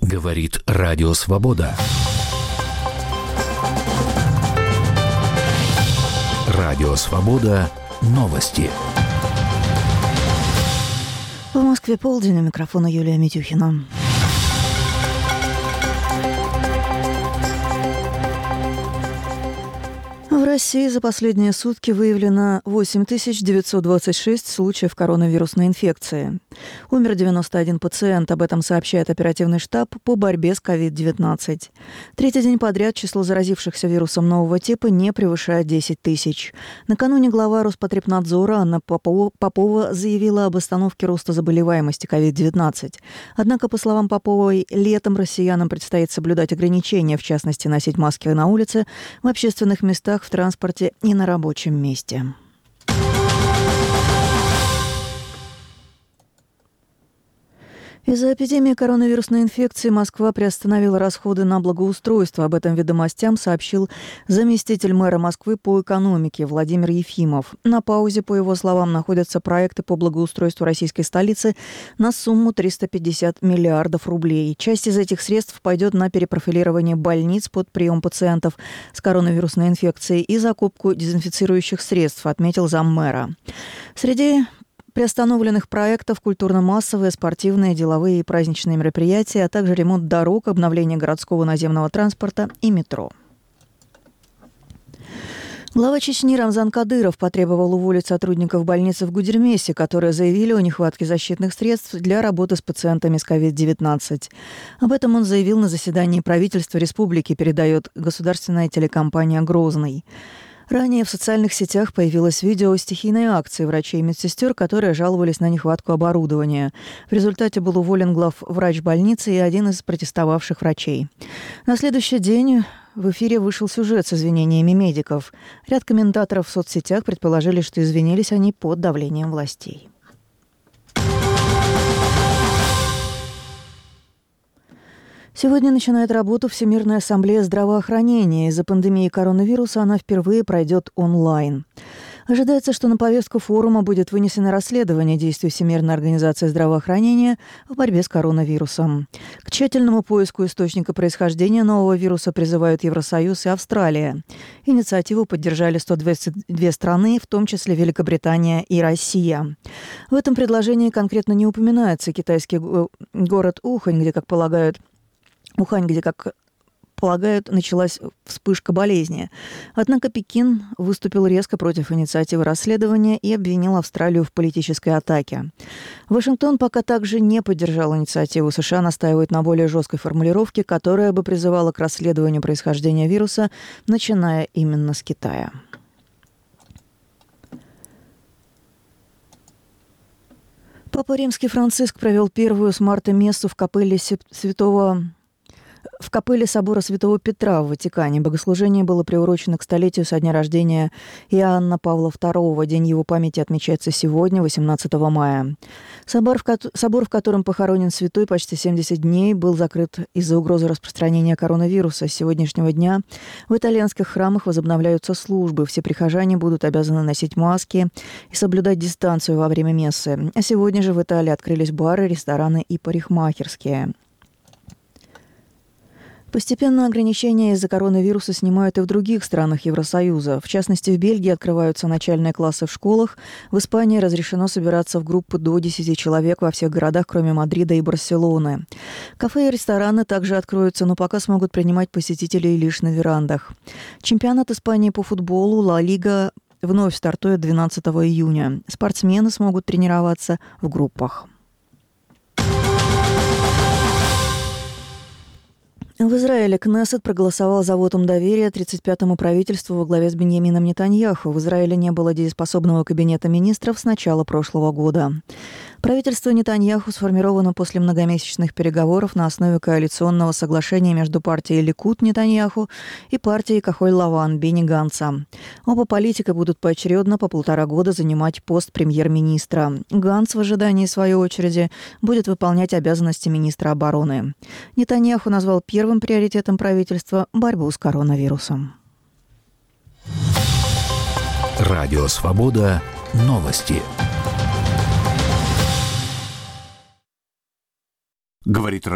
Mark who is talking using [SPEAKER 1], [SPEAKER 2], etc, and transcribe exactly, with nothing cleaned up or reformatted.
[SPEAKER 1] Говорит Радио Свобода. Радио Свобода. Новости.
[SPEAKER 2] В Москве полдень, у микрофона Юлия Митюхина. В России за последние сутки выявлено восемь тысяч девятьсот двадцать шесть случаев коронавирусной инфекции. Умер девяносто один пациент, об этом сообщает оперативный штаб по борьбе с ковид девятнадцать. Третий день подряд число заразившихся вирусом нового типа не превышает десять тысяч. Накануне глава Роспотребнадзора Анна Попова заявила об остановке роста заболеваемости ковид девятнадцать. Однако, по словам Поповой, летом россиянам предстоит соблюдать ограничения, в частности, носить маски на улице, в общественных местах, в транспорте и на рабочем месте. Из-за эпидемии коронавирусной инфекции Москва приостановила расходы на благоустройство. Об этом «Ведомостям» сообщил заместитель мэра Москвы по экономике Владимир Ефимов. На паузе, по его словам, находятся проекты по благоустройству российской столицы на сумму триста пятьдесят миллиардов рублей. Часть из этих средств пойдет на перепрофилирование больниц под прием пациентов с коронавирусной инфекцией и закупку дезинфицирующих средств, отметил заммэра. Среди приостановленных проектов культурно-массовые, спортивные, деловые и праздничные мероприятия, а также ремонт дорог, обновление городского наземного транспорта и метро. Глава Чечни Рамзан Кадыров потребовал уволить сотрудников больницы в Гудермесе, которые заявили о нехватке защитных средств для работы с пациентами с ковид девятнадцать. Об этом он заявил на заседании правительства республики, передает государственная телекомпания «Грозный». Ранее в социальных сетях появилось видео стихийной акции врачей и медсестер, которые жаловались на нехватку оборудования. В результате был уволен главврач больницы и один из протестовавших врачей. На следующий день в эфире вышел сюжет с извинениями медиков. Ряд комментаторов в соцсетях предположили, что извинились они под давлением властей. Сегодня начинает работу Всемирная ассамблея здравоохранения. Из-за пандемии коронавируса она впервые пройдет онлайн. Ожидается, что на повестку форума будет вынесено расследование действий Всемирной организации здравоохранения в борьбе с коронавирусом. К тщательному поиску источника происхождения нового вируса призывают Евросоюз и Австралия. Инициативу поддержали сто двадцать две страны, в том числе Великобритания и Россия. В этом предложении конкретно не упоминается китайский город Ухань, где, как полагают, Ухань, где, как полагают, началась вспышка болезни. Однако Пекин выступил резко против инициативы расследования и обвинил Австралию в политической атаке. Вашингтон пока также не поддержал инициативу. США настаивают на более жесткой формулировке, которая бы призывала к расследованию происхождения вируса, начиная именно с Китая. Папа Римский Франциск провел первую с марта мессу в капелле святого В капелле собора Святого Петра в Ватикане. Богослужение было приурочено к столетию со дня рождения Иоанна Павла второго. День его памяти отмечается сегодня, восемнадцатого мая. Собор, в, ко- собор, в котором похоронен святой почти семьдесят дней, был закрыт из-за угрозы распространения коронавируса. С сегодняшнего дня в итальянских храмах возобновляются службы. Все прихожане будут обязаны носить маски и соблюдать дистанцию во время мессы. А сегодня же в Италии открылись бары, рестораны и парикмахерские. Постепенно ограничения из-за коронавируса снимают и в других странах Евросоюза. В частности, в Бельгии открываются начальные классы в школах. В Испании разрешено собираться в группы до десяти человек во всех городах, кроме Мадрида и Барселоны. Кафе и рестораны также откроются, но пока смогут принимать посетителей лишь на верандах. Чемпионат Испании по футболу «Ла Лига» вновь стартует двенадцатого июня. Спортсмены смогут тренироваться в группах. В Израиле Кнессет проголосовал за вотум доверия тридцать пятому правительству во главе с Биньямином Нетаньяху. В Израиле не было дееспособного кабинета министров с начала прошлого года. Правительство Нетаньяху сформировано после многомесячных переговоров на основе коалиционного соглашения между партией Ликуд Нетаньяху и партией Кахоль-Лаван Бени Ганца. Оба политика будут поочередно по полтора года занимать пост премьер-министра. Ганц в ожидании своей очереди будет выполнять обязанности министра обороны. Нетаньяху назвал первым приоритетом правительства борьбу с коронавирусом.
[SPEAKER 1] Радио Свобода. Новости. Говорит